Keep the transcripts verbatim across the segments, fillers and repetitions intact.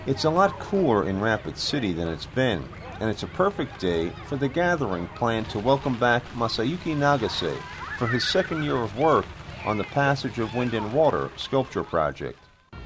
It's a lot cooler in Rapid City than it's been, and it's a perfect day for the gathering planned to welcome back Masayuki Nagase for his second year of work on the Passage of Wind and Water sculpture project.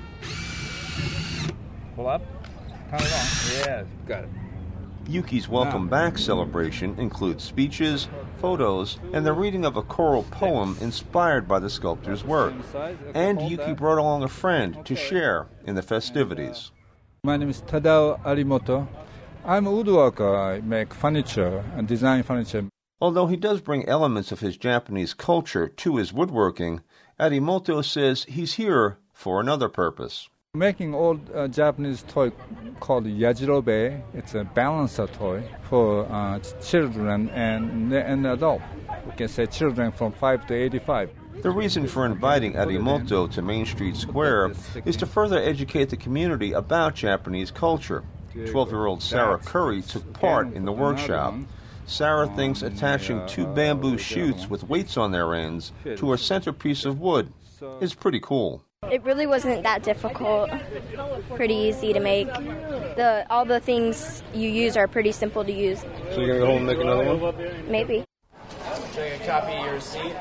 Pull up. Count it on. Yeah, got it. Yuki's Welcome Back celebration includes speeches, photos, and the reading of a choral poem inspired by the sculptor's work. And Yuki brought along a friend to share in the festivities. My name is Tadao Arimoto. I'm a woodworker. I make furniture and design furniture. Although he does bring elements of his Japanese culture to his woodworking, Arimoto says he's here for another purpose. Making old uh, Japanese toy called yajirobe. It's a balancer toy for uh, children and and adult. We can say children from five to eighty-five. The reason for inviting Arimoto to Main Street Square is to further educate the community about Japanese culture. twelve-year-old Sarah Curry took part in the workshop. Sarah thinks attaching two bamboo chutes with weights on their ends to a centerpiece of wood is pretty cool. It really wasn't that difficult. Pretty easy to make. The all the things you use are pretty simple to use. So you're going to go home and make another one? Maybe. Take a copy of your receipt.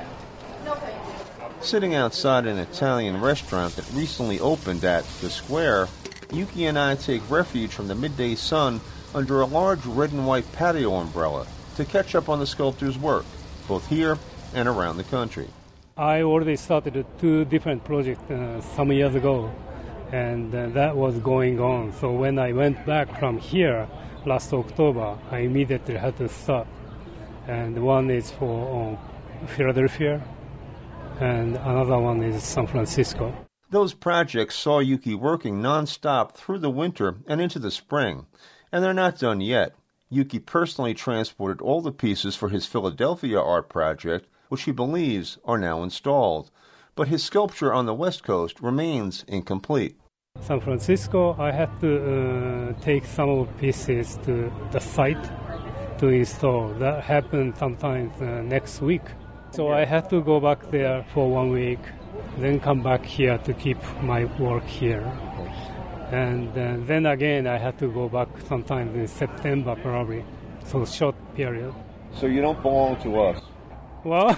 Sitting outside an Italian restaurant that recently opened at The Square, Yuki and I take refuge from the midday sun under a large red and white patio umbrella to catch up on the sculptor's work, both here and around the country. I already started two different projects uh, some years ago, and uh, that was going on. So when I went back from here last October, I immediately had to start. And one is for uh, Philadelphia, and another one is San Francisco. Those projects saw Yuki working nonstop through the winter and into the spring, and they're not done yet. Yuki personally transported all the pieces for his Philadelphia art project, which he believes are now installed. But his sculpture on the West Coast remains incomplete. San Francisco, I had to uh, take some of the pieces to the site to install. That happened sometimes uh, next week. So I had to go back there for one week, then come back here to keep my work here. And uh, then again, I had to go back sometime in September probably, so short period. So you don't belong to us? Well,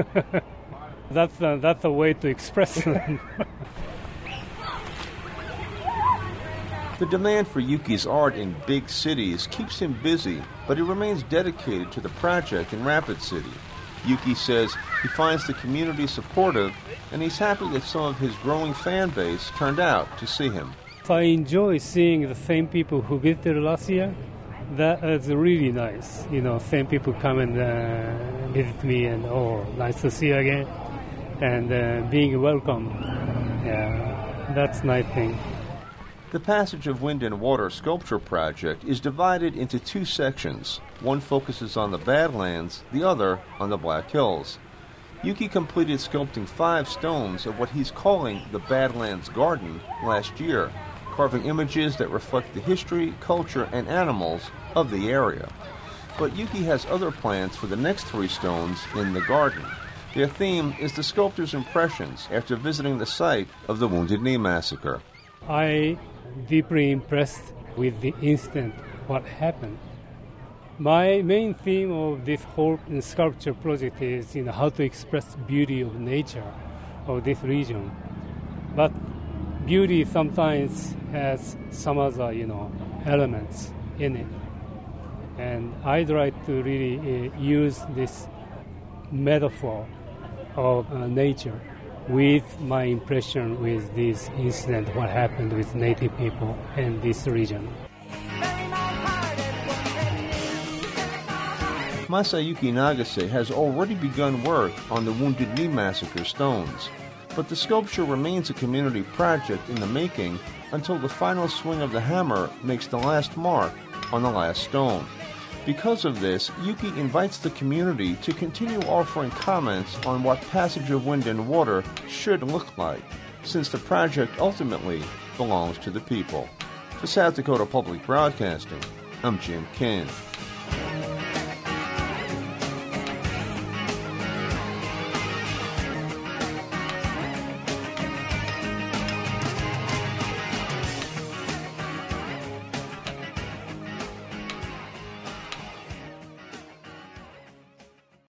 that's a, that's a way to express it. The demand for Yuki's art in big cities keeps him busy, but he remains dedicated to the project in Rapid City. Yuki says he finds the community supportive, and he's happy that some of his growing fan base turned out to see him. I enjoy seeing the same people who visited last year. That is really nice. You know, same people come and uh, visit me, and oh, nice to see you again, and uh, being welcome. Yeah, that's a nice thing. The Passage of Wind and Water sculpture project is divided into two sections. One focuses on the Badlands, the other on the Black Hills. Yuki completed sculpting five stones of what he's calling the Badlands Garden last year, carving images that reflect the history, culture, and animals of the area. But Yuki has other plans for the next three stones in the garden. Their theme is the sculptor's impressions after visiting the site of the Wounded Knee Massacre. I deeply impressed with the incident, what happened. My main theme of this whole sculpture project is, you know, how to express beauty of nature of this region. But beauty sometimes has some other, you know, elements in it. And I try to really uh, use this metaphor of uh, nature with my impression with this incident, what happened with native people in this region. Masayuki Nagase has already begun work on the Wounded Knee Massacre stones, but the sculpture remains a community project in the making until the final swing of the hammer makes the last mark on the last stone. Because of this, Yuki invites the community to continue offering comments on what Passage of Wind and Water should look like, since the project ultimately belongs to the people. For South Dakota Public Broadcasting, I'm Jim King.